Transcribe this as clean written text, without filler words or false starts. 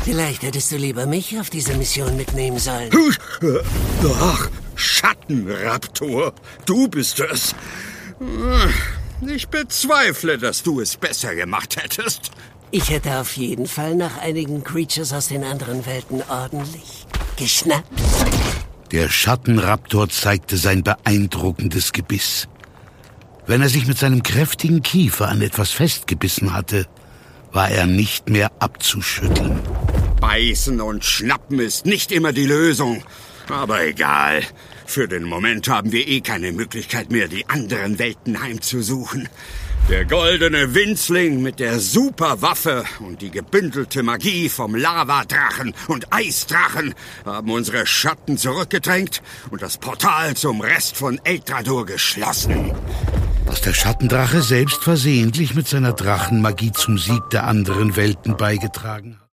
Vielleicht hättest du lieber mich auf diese Mission mitnehmen sollen. Ach, Schattenraptor, du bist es. Ich bezweifle, dass du es besser gemacht hättest. Ich hätte auf jeden Fall nach einigen Creatures aus den anderen Welten ordentlich geschnappt. Der Schattenraptor zeigte sein beeindruckendes Gebiss. Wenn er sich mit seinem kräftigen Kiefer an etwas festgebissen hatte, war er nicht mehr abzuschütteln. Beißen und schnappen ist nicht immer die Lösung. Aber egal. Für den Moment haben wir keine Möglichkeit mehr, die anderen Welten heimzusuchen. Der goldene Winzling mit der Superwaffe und die gebündelte Magie vom Lavadrachen und Eisdrachen haben unsere Schatten zurückgedrängt und das Portal zum Rest von Eldradur geschlossen. Dass der Schattendrache selbst versehentlich mit seiner Drachenmagie zum Sieg der anderen Welten beigetragen hat.